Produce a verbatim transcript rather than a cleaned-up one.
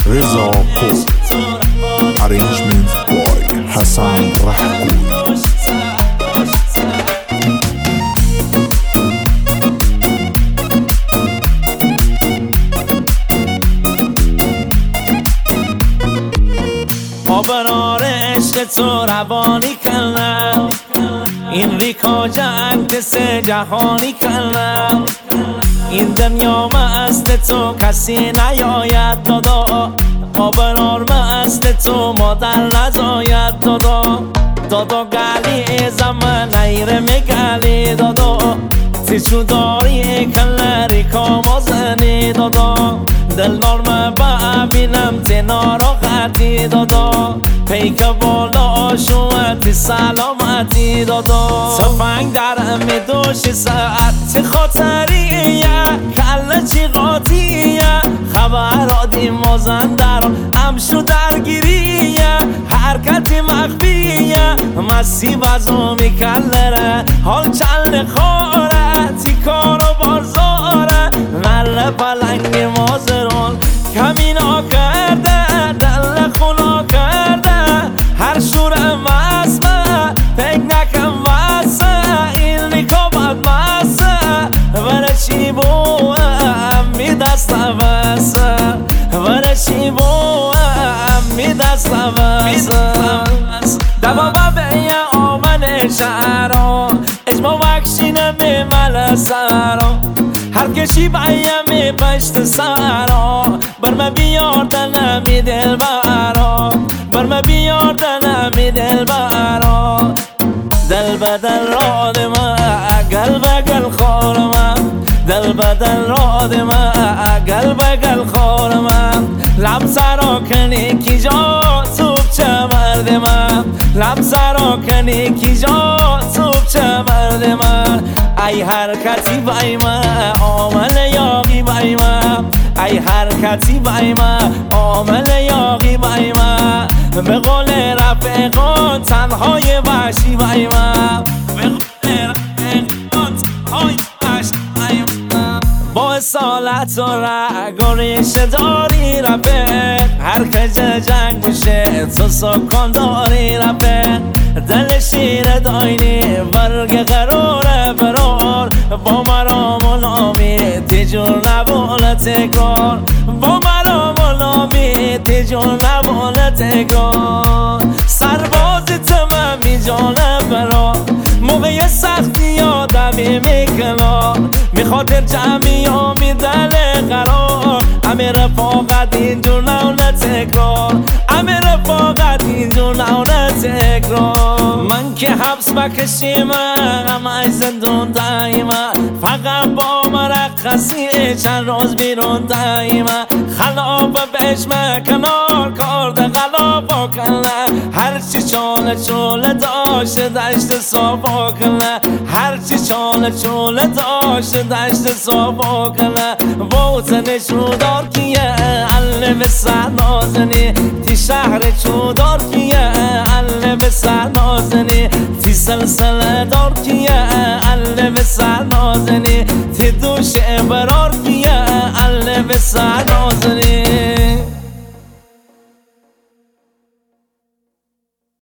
رضا پور ارنجمنت بای حسن رحگوی. آبرار عشق تو روانی کردم، این ریکا جنگ سه جهانی کردم. این دنیا مست تو کسی نیاید دادا، آبرار مست تو مادر نزاید دادا. دادا گلی زمان نیره میگلی دادا، تیچو داری کل ریکا مازنی دادا. دلدار من ببینم تی ناراحتی دادا، پیک بالا شوتی سلامتی دادا. سفنگ درم میدوشی ساعت خاطریه، کل چی قاطیه، خبرادی مازندران امشو درگیریه. حرکتی مخفیه مسی بزو میکلره، حال چل خوره تیکار و بارزاره. نل پلنگ مازرون کمینا کرده، دل خونا کرده، هر شور مسمه پک نکم واسه. این ریکا بد بسه ورشی بوهم می دست واسه، ورشی بوهم می دست واسه. دبا ببیه آمن شهرها، اجما وکشینه میمل سرها. هر کشی بایم پشت سرها، برم بیار دلمی دل برا، برم بیار دلمی دل برا. دل بدل راد ما گل بگل خور من، دل بدل راد ما گل بگل خور من. لب سرا کنی کی جا توب چه مرد من، لب سرا کنی کی جا توب چه مرد من. ای حرکتی بای من عامل یاقی بای من، ای حرکتی بای من عامل یاقی بای من. به قول رفیقان تنهای وحشی بای من، به قول رفیقان تنهای وحشی بای من. با اصالت و رگ و ریشه داری رفیق، هر کج جنگ میشه تو سکان داری رفیق. دل شیر داینی برگ قراره برار، با مرام و نامی تیجور نبول تکرار، با مرام و نامی تیجور نبول تکرار. سربازی تمام می جانه برا، موقع سختی یادمی میکنار. میخاطر جمعی ها می دل قرار، امیر رفاقت اینجور نونه تکرار، امیر رفاقت اینجور نونه تکرار. من که حبس بکشیم غم زندون دایما، فقط با مرخصی چند روز بیرون دایما. خلاف بشم کنار کارد غلافا کنه، هرچی چاله چوله داشته دشت صافا کنه، هرچی چاله چوله داشته دشت صافا کنه. وطن چودار کیه اله به سر نازنی، تی شهر چودار کیه اله به سر نازنی، تی سلسله دار کیه اله به سر نازنی، تی دوش برار کیه اله به سر نازنی.